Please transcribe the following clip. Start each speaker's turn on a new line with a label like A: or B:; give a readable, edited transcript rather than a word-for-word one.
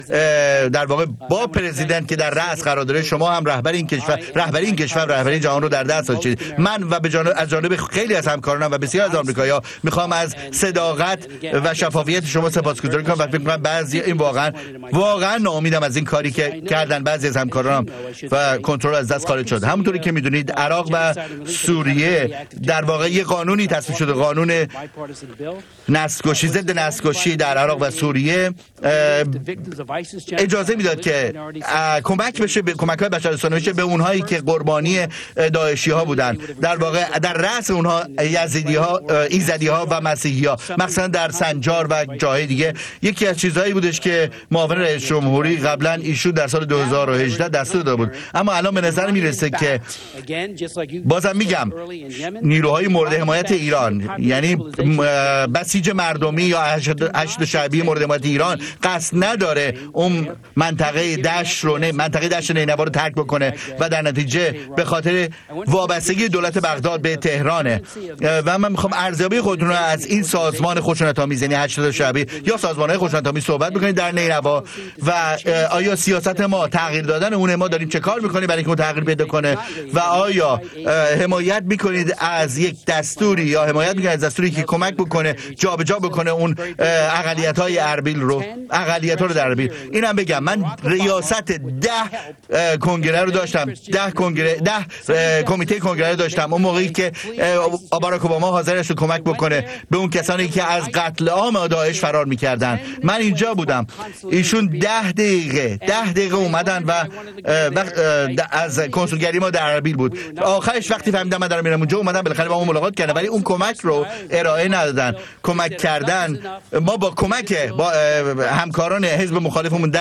A: در واقع با پرزیدنت که در رأس قرار داره، شما هم رهبری این کشور رهبری جهان رو در دست داشتید. من و از جانب خیلی از همکارانم و بسیار از آمریکایی‌ها میخوام از صداقت و شفافیت شما سپاسگزاری کنم و فکر می‌کنم بعضی این واقعا ناامیدم از این کاری که کردن بعضی از همکارانم و کنترل از دست خارج شد. همونطوری که میدونید عراق و سوریه در واقع یه قانونی تصویب شده، قانون نسل‌کشی، ضد نسل‌کشی در عراق و سوریه اجازه میداد که کمک بشه، کمک‌های بشردوستانه بشه به اونهایی که قربانی داعشی‌ها بودن. در واقع در رأس اونها یزیدی‌ها، ایزدی‌ها و مسیحی‌ها، مثلا در سنجار و جاهای دیگه. یکی از چیزهایی بودش که معاون رئیس جمهوری قبلا ایشون در سال 2018 دستور داده بود. اما الان به نظر میرسه که بازم میگم نیروهای مورد حمایت ایران، یعنی بسیج مردمی یا حشد شعبی مورد حمایت ایران قصد نداره اون منطقه دشت نینوا رو ترک بکنه و در نتیجه به خاطر وابستگی دولت بغداد به تهرانه. و من میخوام ارزیابی خودتون رو از این سازمان خشونت‌آمیز یعنی حشد شعبی یا سازمان‌های خشونت‌آمیز صحبت بکنید در نینوا و آیا سیاست ما تغییر دادن اون ما داریم چه کار میکنیم برای اینکه اون تغییر پیدا کنه و آیا حمایت میکنید از یک دستوری یا حمایت میکنید از دستوری که کمک بکنه جابجا بکنه اون اقلیت‌های اربیل رو در اربیل. اینم بگم من ریاست 10 کنگره رو داشتم، 10 کمیته کنگره رو داشتم اون موقعی که باراک اوباما حاضر شد کمک بکنه به اون کسانی که از قتل عام داعش فرار میکردن. من اینجا بودم، ایشون 10 دقیقه اومدن و از کنسولگری ما در اربیل بود. آخرش وقتی فهمیدم من دارم میرم اونجا اومدن بالاخره با ما ملاقات کردن، ولی اون کمک رو ارائه ندادن. کمک کردن ما با کمک با همکاران حزب مخالفمون